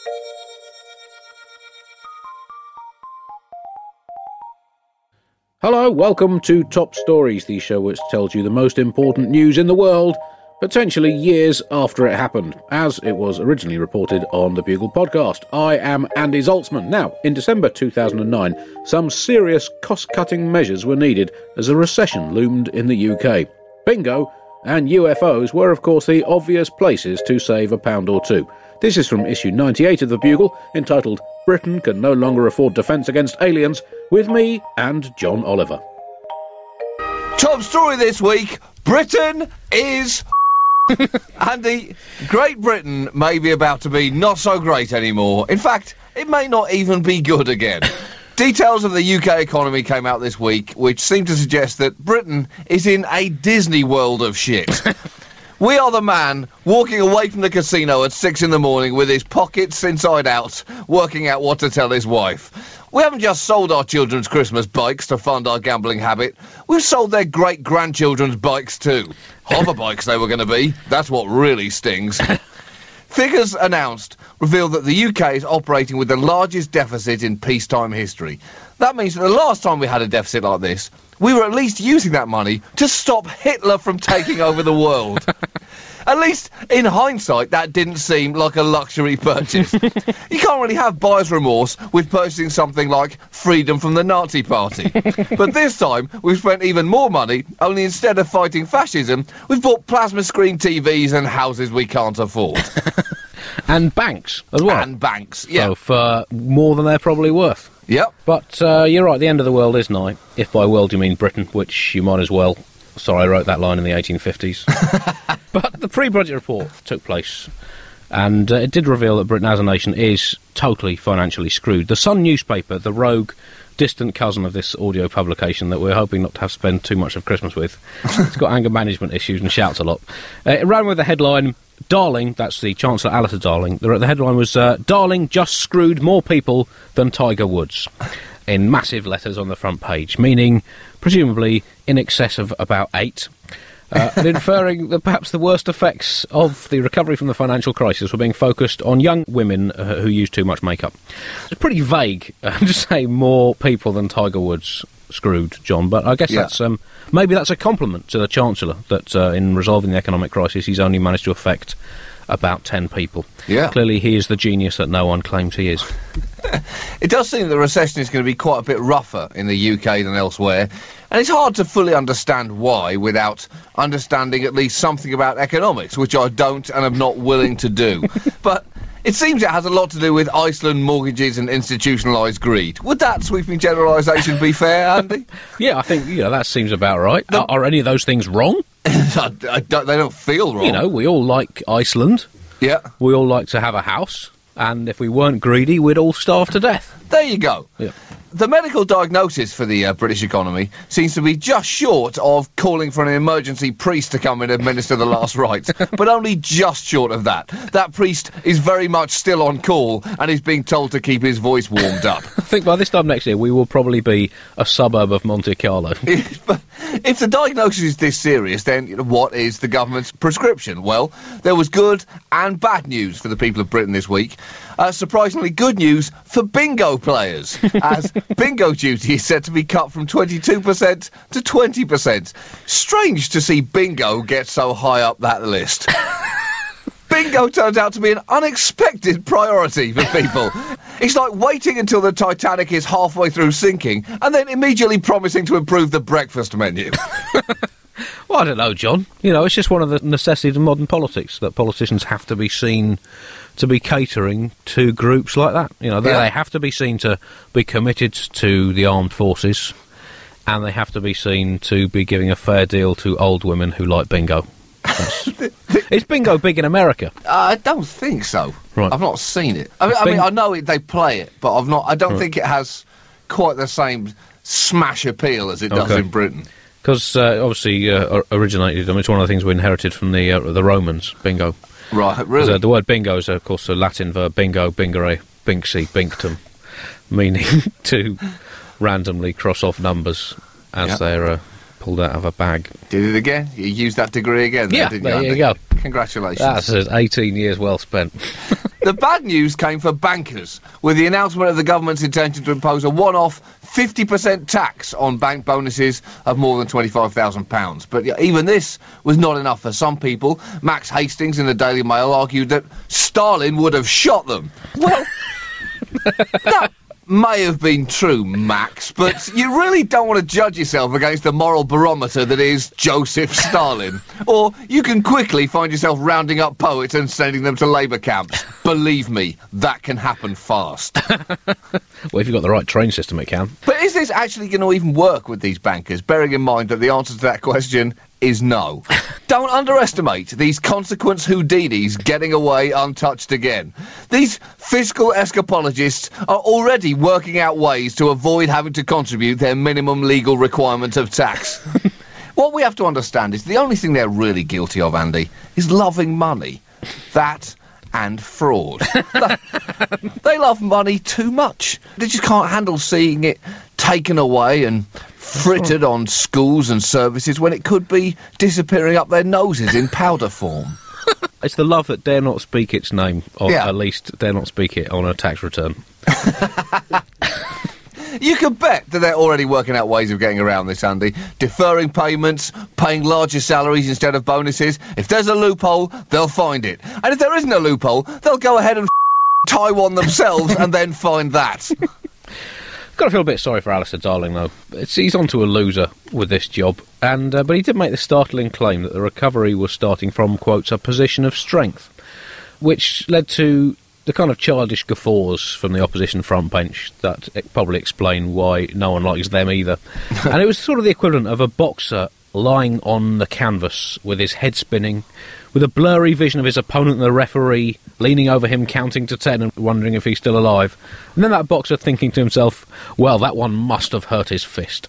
Hello, welcome to Top Stories, the show which tells you the most important news in the world, potentially years after it happened, as it was originally reported on the Bugle podcast. I am Andy Zaltzman. Now, in December 2009, some serious cost-cutting measures were needed as a recession loomed in the UK. Bingo and UFOs were, of course, the obvious places to save £1 or two. This is from issue 98 of the Bugle, entitled Britain Can No Longer Afford Defence Against Aliens, with me and John Oliver. Top story this week, Britain is Andy, Great Britain may be about to be not so great anymore. In fact, it may not even be good again. Details of the UK economy came out this week, which seem to suggest that Britain is in a Disney world of shit. We are the man walking away from the casino at 6 in the morning with his pockets inside out, working out what to tell his wife. We haven't just sold our children's Christmas bikes to fund our gambling habit. We've sold their great-grandchildren's bikes too. Hover bikes they were going to be. That's what really stings. Figures announced reveal that the UK is operating with the largest deficit in peacetime history. That means that the last time we had a deficit like this, we were at least using that money to stop Hitler from taking over the world. At least, in hindsight, that didn't seem like a luxury purchase. You can't really have buyer's remorse with purchasing something like freedom from the Nazi Party. But this time, we've spent even more money, only instead of fighting fascism, we've bought plasma screen TVs and houses we can't afford. And banks as well. And banks, yeah. So for more than they're probably worth. Yep. But you're right, the end of the world is nigh. If by world you mean Britain, which you might as well. Sorry, I wrote that line in the 1850s. But the pre-budget report took place, and it did reveal that Britain as a nation is totally financially screwed. The Sun newspaper, the rogue, distant cousin of this audio publication that we're hoping not to have to spend too much of Christmas with, it's got anger management issues and shouts a lot. It ran with the headline, Darling, that's the Chancellor Alistair Darling, the headline was, Darling just screwed more people than Tiger Woods, in massive letters on the front page, meaning, presumably, in excess of about 8, and inferring that perhaps the worst effects of the recovery from the financial crisis were being focused on young women who use too much makeup. It's pretty vague to say more people than Tiger Woods screwed, John, but I guess that's maybe that's a compliment to the Chancellor, that in resolving the economic crisis he's only managed to affect about 10 people. Yeah. Clearly he is the genius that no one claims he is. It does seem the recession is going to be quite a bit rougher in the UK than elsewhere, and it's hard to fully understand why without understanding at least something about economics, which I don't and am not willing to do. But it seems it has a lot to do with Iceland mortgages and institutionalised greed. Would that sweeping generalisation be fair, Andy? Yeah, I think that seems about right. Are any of those things wrong? They don't feel wrong. You know, we all like Iceland. Yeah. We all like to have a house. And if we weren't greedy, we'd all starve to death. There you go. Yeah. The medical diagnosis for the British economy seems to be just short of calling for an emergency priest to come and administer the last rites, but only just short of that. That priest is very much still on call and is being told to keep his voice warmed up. I think by this time next year we will probably be a suburb of Monte Carlo. If the diagnosis is this serious, then what is the government's prescription? Well, there was good and bad news for the people of Britain this week. Surprisingly good news for bingo players, as bingo duty is set to be cut from 22% to 20%. Strange to see bingo get so high up that list. Bingo turns out to be an unexpected priority for people. It's like waiting until the Titanic is halfway through sinking and then immediately promising to improve the breakfast menu. Well, I don't know, John. It's just one of the necessities of modern politics, that politicians have to be seen to be catering to groups like that. They have to be seen to be committed to the armed forces, and they have to be seen to be giving a fair deal to old women who like bingo. Is bingo big in America? I don't think so. Right. I've not seen it. I mean, I know they play it, but I don't think it has quite the same smash appeal as it does in Britain. Because obviously originated, it's one of the things we inherited from the Romans, bingo. Right, really? The word bingo is, of course, a Latin verb, bingo, bingere, binksy, binktum, meaning to randomly cross off numbers as they're pulled out of a bag. Did it again? You used that degree again, didn't you, there you go. Congratulations. That's 18 years well spent. The bad news came for bankers, with the announcement of the government's intention to impose a one-off 50% tax on bank bonuses of more than £25,000. But even this was not enough for some people. Max Hastings in the Daily Mail argued that Stalin would have shot them. Well, that may have been true, Max, but you really don't want to judge yourself against the moral barometer that is Joseph Stalin. Or you can quickly find yourself rounding up poets and sending them to labour camps. Believe me, that can happen fast. Well, if you've got the right train system, it can. But is this actually going to even work with these bankers, bearing in mind that the answer to that question is no? Don't underestimate these consequence Houdinis getting away untouched again. These fiscal escapologists are already working out ways to avoid having to contribute their minimum legal requirement of tax. What we have to understand is the only thing they're really guilty of, Andy, is loving money. That and fraud. They love money too much. They just can't handle seeing it taken away and frittered on schools and services when it could be disappearing up their noses in powder form. It's the love that dare not speak its name, or at least dare not speak it on a tax return. You can bet that they're already working out ways of getting around this, Andy. Deferring payments, paying larger salaries instead of bonuses. If there's a loophole, they'll find it. And if there isn't a loophole, they'll go ahead and Taiwan themselves and then find that. Got to feel a bit sorry for Alistair Darling, though. He's on to a loser with this job, and but he did make the startling claim that the recovery was starting from, quotes, a position of strength, which led to the kind of childish guffaws from the opposition front bench that probably explain why no one likes them either. And it was sort of the equivalent of a boxer lying on the canvas with his head spinning, with a blurry vision of his opponent and the referee leaning over him, counting to 10 and wondering if he's still alive. And then that boxer thinking to himself, well, that one must have hurt his fist.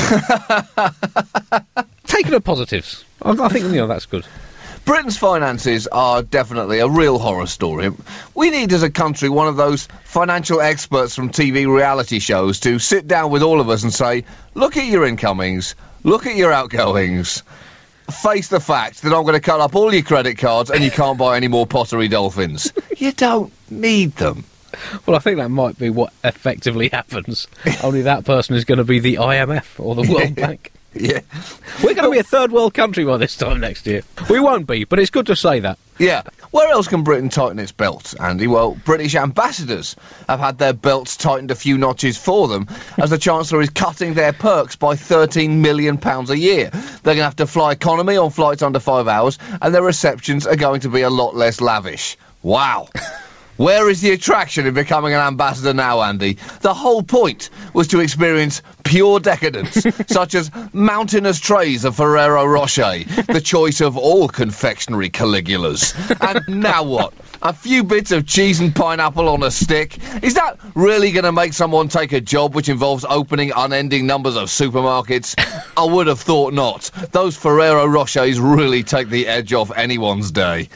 Taking the positives. I think, that's good. Britain's finances are definitely a real horror story. We need, as a country, one of those financial experts from TV reality shows to sit down with all of us and say, look at your incomings, look at your outgoings. Face the fact that I'm going to cut up all your credit cards and you can't buy any more Pottery Dolphins. You don't need them. Well, I think that might be what effectively happens. Only that person is going to be the IMF or the World Bank. Yeah. We're going to be a third world country by this time next year. We won't be, but it's good to say that. Yeah. Where else can Britain tighten its belt, Andy? Well, British ambassadors have had their belts tightened a few notches for them, as the Chancellor is cutting their perks by £13 million a year. They're going to have to fly economy on flights under 5 hours, and their receptions are going to be a lot less lavish. Wow. Where is the attraction in becoming an ambassador now, Andy? The whole point was to experience pure decadence, such as mountainous trays of Ferrero Rocher, the choice of all confectionery Caligulas. And now what? A few bits of cheese and pineapple on a stick? Is that really going to make someone take a job which involves opening unending numbers of supermarkets? I would have thought not. Those Ferrero Rochers really take the edge off anyone's day.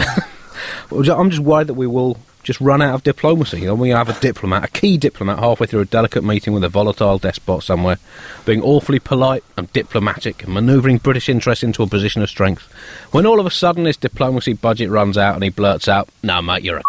I'm just worried that we will just run out of diplomacy. We have a key diplomat halfway through a delicate meeting with a volatile despot somewhere, being awfully polite and diplomatic and manoeuvring British interests into a position of strength, when all of a sudden his diplomacy budget runs out and he blurts out, "No, mate, you're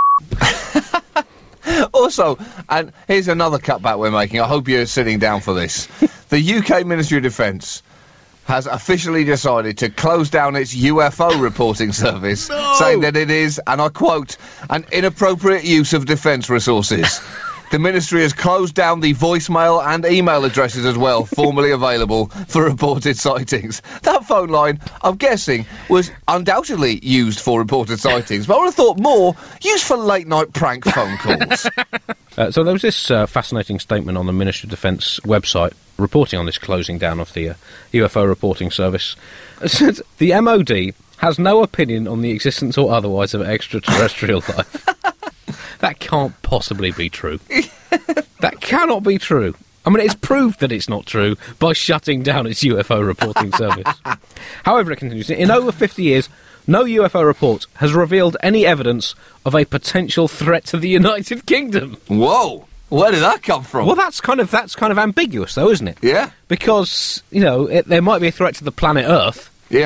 a..." Also, and here's another cutback we're making, I hope you're sitting down for this. The UK Ministry of Defence has officially decided to close down its UFO reporting service, saying that it is, and I quote, an inappropriate use of defence resources. The Ministry has closed down the voicemail and email addresses as well, formerly available for reported sightings. That phone line, I'm guessing, was undoubtedly used for reported sightings, but I would have thought more used for late-night prank phone calls. So there was this fascinating statement on the Ministry of Defence website reporting on this closing down of the UFO reporting service. It said, the MOD has no opinion on the existence or otherwise of extraterrestrial life. That can't possibly be true. That cannot be true. I mean, it's proved that it's not true by shutting down its UFO reporting service. However, it continues, in over 50 years, no UFO report has revealed any evidence of a potential threat to the United Kingdom. Whoa! Where did that come from? Well, that's kind of ambiguous, though, isn't it? Yeah. Because, there might be a threat to the planet Earth. Yeah.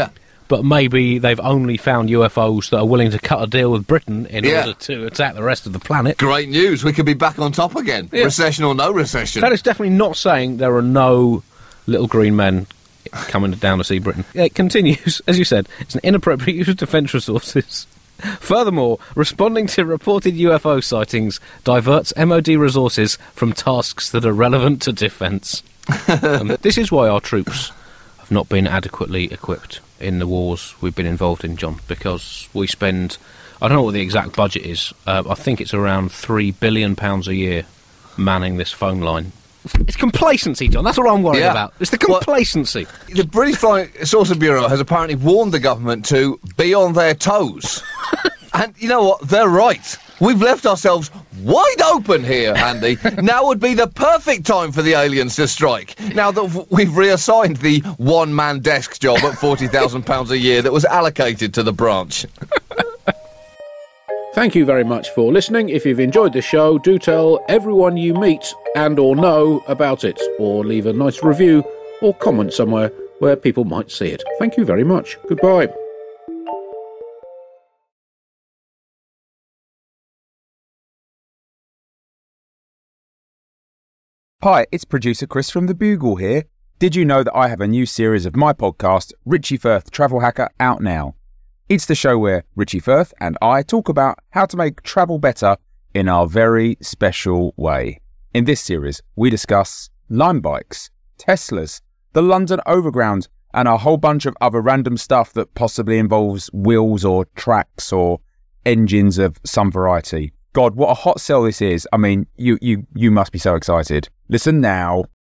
but maybe they've only found UFOs that are willing to cut a deal with Britain in order to attack the rest of the planet. Great news. We could be back on top again. Yeah. Recession or no recession. That is definitely not saying there are no little green men coming down to see Britain. It continues, as you said, it's an inappropriate use of defence resources. Furthermore, responding to reported UFO sightings diverts MOD resources from tasks that are relevant to defence. This is why our troops have not been adequately equipped in the wars we've been involved in, John, because we spend, I don't know what the exact budget is, I think it's around £3 billion a year manning this phone line. It's complacency, John. That's what I'm worried about. It's the complacency. Well, the British Flying Saucer Bureau has apparently warned the government to be on their toes. And you know what? They're right. We've left ourselves wide open here, Andy. Now would be the perfect time for the aliens to strike. Now that we've reassigned the one-man desk job at £40,000 a year that was allocated to the branch. Thank you very much for listening. If you've enjoyed the show, do tell everyone you meet and or know about it, or leave a nice review or comment somewhere where people might see it. Thank you very much. Goodbye. Hi, it's producer Chris from The Bugle here. Did you know that I have a new series of my podcast, Richie Firth Travel Hacker, out now? It's the show where Richie Firth and I talk about how to make travel better in our very special way. In this series, we discuss Lime bikes, Teslas, the London Overground, and a whole bunch of other random stuff that possibly involves wheels or tracks or engines of some variety. God, what a hot sell this is. I mean, you must be so excited. Listen now.